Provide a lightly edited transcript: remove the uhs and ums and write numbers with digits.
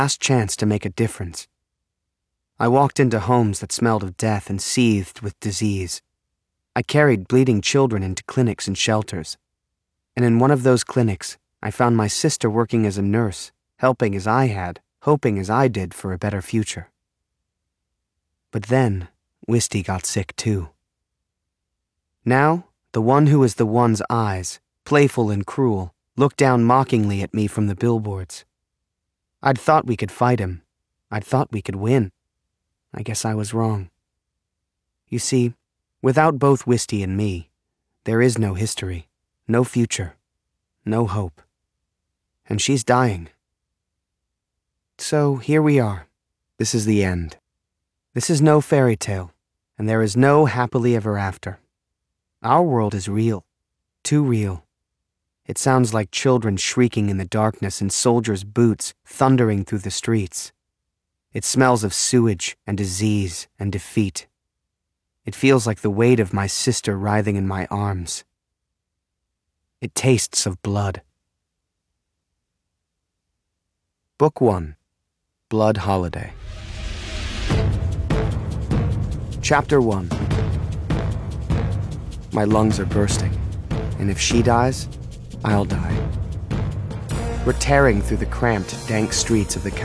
last chance to make a difference. I walked into homes that smelled of death and seethed with disease. I carried bleeding children into clinics and shelters. And in one of those clinics, I found my sister working as a nurse, helping as I had, hoping as I did for a better future. But then, Wisty got sick too. Now, the one who is the one's eyes, playful and cruel, looked down mockingly at me from the billboards. I'd thought we could fight him. I'd thought we could win. I guess I was wrong. You see, without both Wisty and me, there is no history, no future, no hope. And she's dying. So here we are. This is the end. This is no fairy tale, and there is no happily ever after. Our world is real, too real. It sounds like children shrieking in the darkness and soldiers' boots thundering through the streets. It smells of sewage and disease and defeat. It feels like the weight of my sister writhing in my arms. It tastes of blood. Book 1, Blood Holiday. Chapter 1. My lungs are bursting, and if she dies, I'll die. We're tearing through the cramped, dank streets of the